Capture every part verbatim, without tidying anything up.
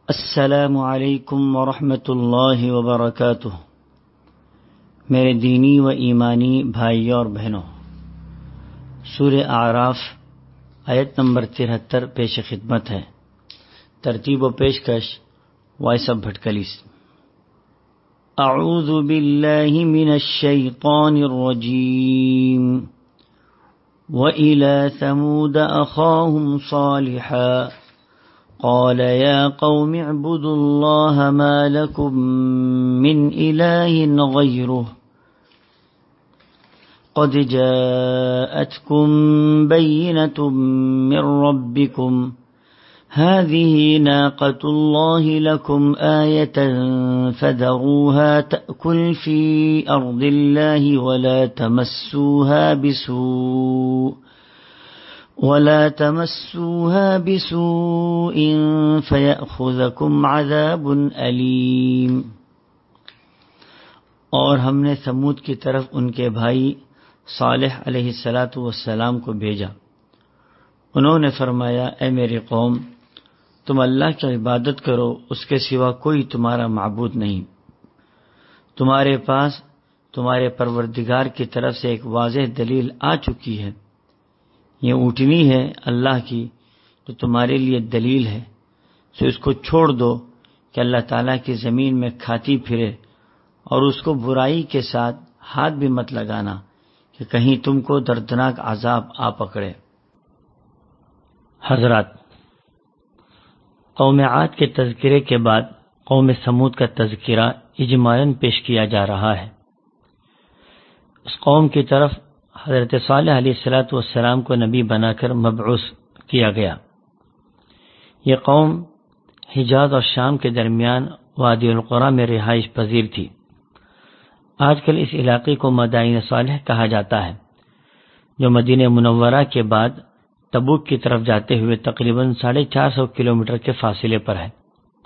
السلام علیکم ورحمۃ اللہ وبرکاتہ۔ میرے دینی و ایمانی بھائیوں اور بہنوں، سورہ اعراف آیت نمبر ترہتر پیش خدمت ہے۔ ترتیب و پیشکش وائس آف بھٹکلیس۔ اعوذ باللہ من الشیطان الرجیم۔ وَإِلَى ثَمُودَ أَخَاهُمْ صَالِحًا قال يا قوم اعبدوا الله ما لكم من إله غيره قد جاءتكم بينة من ربكم هذه ناقة الله لكم آية فذروها تأكل في أرض الله ولا تمسوها بسوء ولا تمسوها بسوء فيأخذكم عذاب أليم۔ اور ہم نے ثمود کی طرف ان کے بھائی صالح علیہ الصلاۃ والسلام کو بھیجا۔ انہوں نے فرمایا، اے میری قوم، تم اللہ کی عبادت کرو، اس کے سوا کوئی تمہارا معبود نہیں۔ تمہارے پاس تمہارے پروردگار کی طرف سے ایک واضح دلیل آ چکی ہے۔ یہ اونٹنی ہے اللہ کی جو تمہارے لیے دلیل ہے، سو اس کو چھوڑ دو کہ اللہ تعالیٰ کی زمین میں کھاتی پھرے، اور اس کو برائی کے ساتھ ہاتھ بھی مت لگانا کہ کہیں تم کو دردناک عذاب آ پکڑے۔ حضرات، قوم عاد کے تذکرے کے بعد قوم ثمود کا تذکرہ اجمالاً پیش کیا جا رہا ہے۔ اس قوم کی طرف حضرت صالح علیہ الصلاۃ والسلام کو نبی بنا کر مبعوث کیا گیا۔ یہ قوم حجاز اور شام کے درمیان وادی القریٰ میں رہائش پذیر تھی۔ آج کل اس علاقے کو مدائن صالح کہا جاتا ہے، جو مدینہ منورہ کے بعد تبوک کی طرف جاتے ہوئے تقریباً ساڑھے چار سو کلومیٹر کے فاصلے پر ہے۔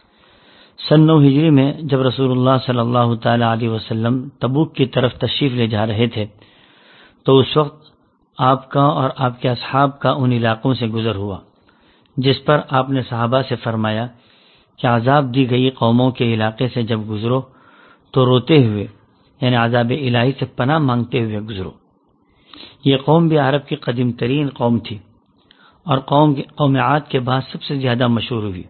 سن نو ہجری میں جب رسول اللہ صلی اللہ تعالی علیہ وسلم تبوک کی طرف تشریف لے جا رہے تھے تو اس وقت آپ کا اور آپ کے اصحاب کا ان علاقوں سے گزر ہوا، جس پر آپ نے صحابہ سے فرمایا کہ عذاب دی گئی قوموں کے علاقے سے جب گزرو تو روتے ہوئے، یعنی عذاب الہی سے پناہ مانگتے ہوئے گزرو۔ یہ قوم بھی عرب کی قدیم ترین قوم تھی اور قوم قوم عاد کے بعد سب سے زیادہ مشہور ہوئی۔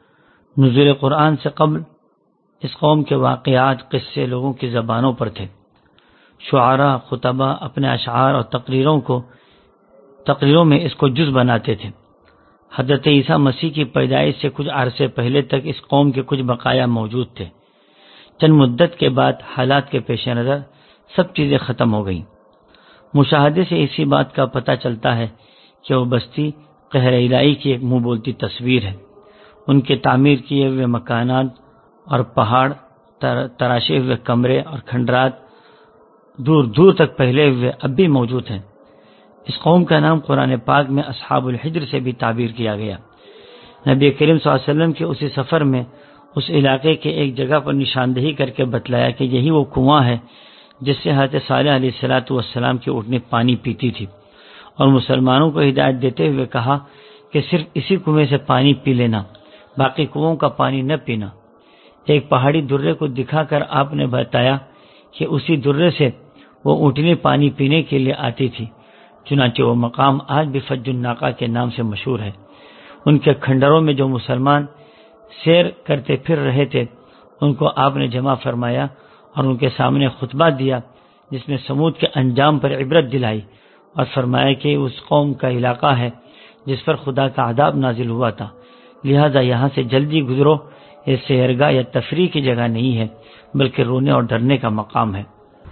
نزول قرآن سے قبل اس قوم کے واقعات، قصے لوگوں کی زبانوں پر تھے۔ شعراء، خطباء اپنے اشعار اور تقریروں کو تقریروں میں اس کو جز بناتے تھے۔ حضرت عیسیٰ مسیح کی پیدائش سے کچھ عرصے پہلے تک اس قوم کے کچھ بقایا موجود تھے۔ چند مدت کے بعد حالات کے پیش نظر سب چیزیں ختم ہو گئیں۔ مشاہدے سے اسی بات کا پتہ چلتا ہے کہ وہ بستی قہر الہی کی ایک منہ بولتی تصویر ہے۔ ان کے تعمیر کیے ہوئے مکانات اور پہاڑ، تراشے ہوئے کمرے اور کھنڈرات دور دور تک پھیلے ہوئے اب بھی موجود ہیں۔ اس قوم کا نام قرآن پاک میں اصحاب الحجر سے بھی تعبیر کیا گیا۔ نبی کریم صلی اللہ علیہ وسلم کے اسی سفر میں اس علاقے کے ایک جگہ پر نشاندہی کر کے بتلایا کہ یہی وہ کنواں ہے جس سے حضرت صالح علیہ الصلاۃ والسلام کی اونٹنی پانی پیتی تھی، اور مسلمانوں کو ہدایت دیتے ہوئے کہا کہ صرف اسی کنویں سے پانی پی لینا، باقی کنووں کا پانی نہ پینا۔ ایک پہاڑی درے کو دکھا کر آپ نے بتایا کہ اسی درے سے وہ اونٹنی پانی پینے کے لیے آتی تھی۔ چنانچہ وہ مقام آج بھی فج الناقہ کے نام سے مشہور ہے۔ ان کے کھنڈروں میں جو مسلمان سیر کرتے پھر رہے تھے ان کو آپ نے جمع فرمایا اور ان کے سامنے خطبہ دیا، جس میں سمود کے انجام پر عبرت دلائی اور فرمایا کہ اس قوم کا علاقہ ہے جس پر خدا کا عذاب نازل ہوا تھا، لہذا یہاں سے جلدی گزرو، یہ سیرگاہ یا تفریح کی جگہ نہیں ہے بلکہ رونے اور ڈرنے کا مقام ہے۔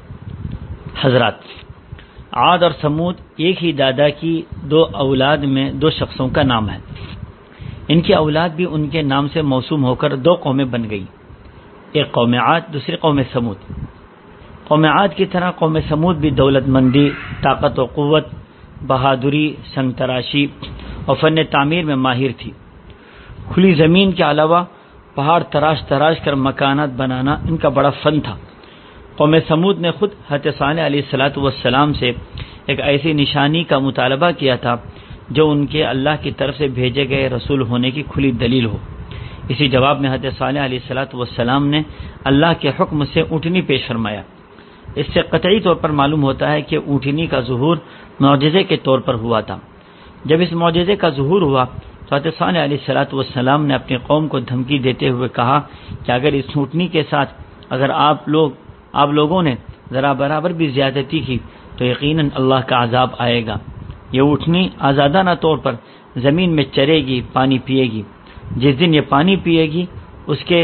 حضرات، عاد اور ثمود ایک ہی دادا کی دو اولاد میں دو شخصوں کا نام ہے۔ ان کی اولاد بھی ان کے نام سے موسوم ہو کر دو قومیں بن گئی، ایک قوم عاد، دوسری قوم ثمود۔ قوم عاد کی طرح قوم ثمود بھی دولت مندی، طاقت و قوت، بہادری، سنگ تراشی اور فن تعمیر میں ماہر تھی۔ کھلی زمین کے علاوہ پہاڑ تراش تراش کر مکانات بنانا ان کا بڑا فن تھا۔ قوم ثمود نے خود حضرت صالح علیہ الصلاۃ والسلام سے ایک ایسی نشانی کا مطالبہ کیا تھا جو ان کے اللہ کی طرف سے بھیجے گئے رسول ہونے کی کھلی دلیل ہو۔ اسی جواب میں حضرت صالح علیہ الصلوۃ والسلام نے اللہ کے حکم سے اونٹنی پیش فرمایا۔ اس سے قطعی طور پر معلوم ہوتا ہے کہ اونٹنی کا ظہور معجزے کے طور پر ہوا تھا۔ جب اس معجزے کا ظہور ہوا تو حضرت صالح علیہ الصلوۃ والسلام نے اپنی قوم کو دھمکی دیتے ہوئے کہا کہ اگر اس اونٹنی کے ساتھ اگر آپ لوگ آپ لوگوں نے ذرا برابر بھی زیادتی کی تو یقیناً اللہ کا عذاب آئے گا۔ یہ اونٹنی آزادانہ طور پر زمین میں چرے گی، پانی پیے گی۔ جس دن یہ پانی پیے گی اس کے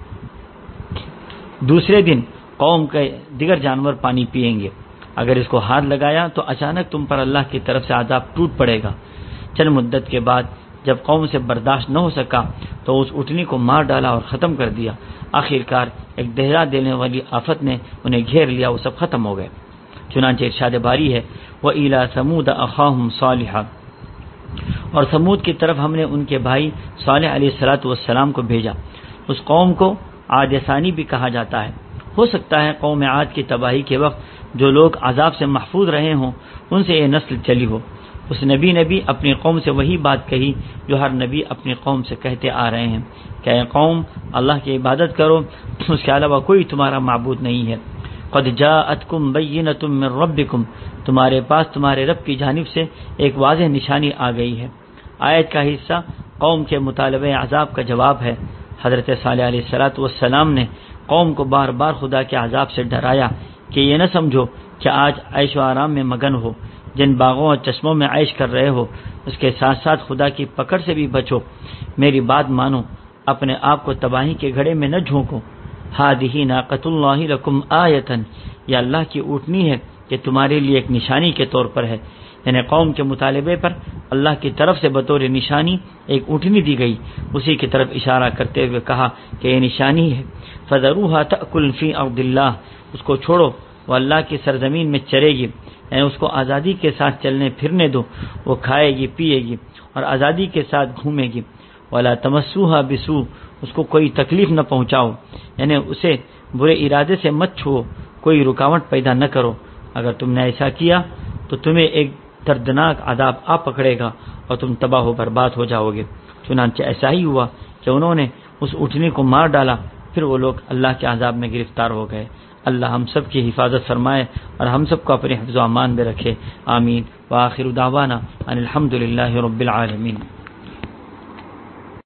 دوسرے دن قوم کے دیگر جانور پانی پیئیں گے۔ اگر اس کو ہاتھ لگایا تو اچانک تم پر اللہ کی طرف سے عذاب ٹوٹ پڑے گا۔ چند مدت کے بعد جب قوم سے برداشت نہ ہو سکا تو اس اونٹنی کو مار ڈالا اور ختم کر دیا۔ آخر کار ایک دہلا دینے والی آفت نے انہیں گھیر لیا، وہ سب ختم ہو گئے۔ چنانچہ ارشاد باری ہے وَإِلَى ثَمُودَ أَخَاهُمْ صَالِحًا، اور سمود کی طرف ہم نے ان کے بھائی صالح علیہ الصلوۃ والسلام کو بھیجا۔ اس قوم کو عاد ثانی بھی کہا جاتا ہے۔ ہو سکتا ہے قوم عاد کی تباہی کے وقت جو لوگ عذاب سے محفوظ رہے ہوں ان سے یہ نسل چلی ہو۔ اس نبی نے بھی اپنی قوم سے وہی بات کہی جو ہر نبی اپنی قوم سے کہتے آ رہے ہیں کہ اے قوم اللہ کی عبادت کرو، اس کے علاوہ کوئی تمہارا معبود نہیں ہے۔ قد جاءتکم بینۃ من ربکم، تمہارے پاس تمہارے رب کی جانب سے ایک واضح نشانی آ گئی ہے۔ آیت کا حصہ قوم کے مطالبہ عذاب کا جواب ہے۔ حضرت صالح علیہ الصلوۃ والسلام نے قوم کو بار بار خدا کے عذاب سے ڈرایا کہ یہ نہ سمجھو کہ آج عیش و آرام میں مگن ہو، جن باغوں اور چشموں میں عیش کر رہے ہو اس کے ساتھ ساتھ خدا کی پکڑ سے بھی بچو۔ میری بات مانو، اپنے آپ کو تباہی کے گھڑے میں نہ جھونکو۔ ہذہ ناقۃ اللہ لکم آیۃ، یہ اللہ کی اونٹنی ہے کہ تمہارے لیے ایک نشانی کے طور پر ہے۔ یعنی قوم کے مطالبے پر اللہ کی طرف سے بطور نشانی ایک اونٹنی دی گئی، اسی کی طرف اشارہ کرتے ہوئے کہا کہ یہ نشانی ہے۔ فذروها تأکل فی ارض اللہ، اس کو چھوڑو، وہ اللہ کی سرزمین میں چرے گی، یعنی اس کو آزادی کے ساتھ چلنے پھرنے دو، وہ کھائے گی پیے گی اور آزادی کے ساتھ گھومے گی۔ ولا تمسوها بسوء، اس کو کوئی تکلیف نہ پہنچاؤ، یعنی اسے برے ارادے سے مت چھوؤ، کوئی رکاوٹ پیدا نہ کرو۔ اگر تم نے ایسا کیا تو تمہیں ایک دردناک عذاب آ پکڑے گا اور تم تباہ و برباد ہو جاؤ گے۔ چنانچہ ایسا ہی ہوا کہ انہوں نے اس اونٹنی کو مار ڈالا، پھر وہ لوگ اللہ کے عذاب میں گرفتار ہو گئے۔ اللہ ہم سب کی حفاظت فرمائے اور ہم سب کو اپنے حفظ و امان میں رکھے، آمین۔ وآخر دعوانا ان الحمد للہ رب العالمین۔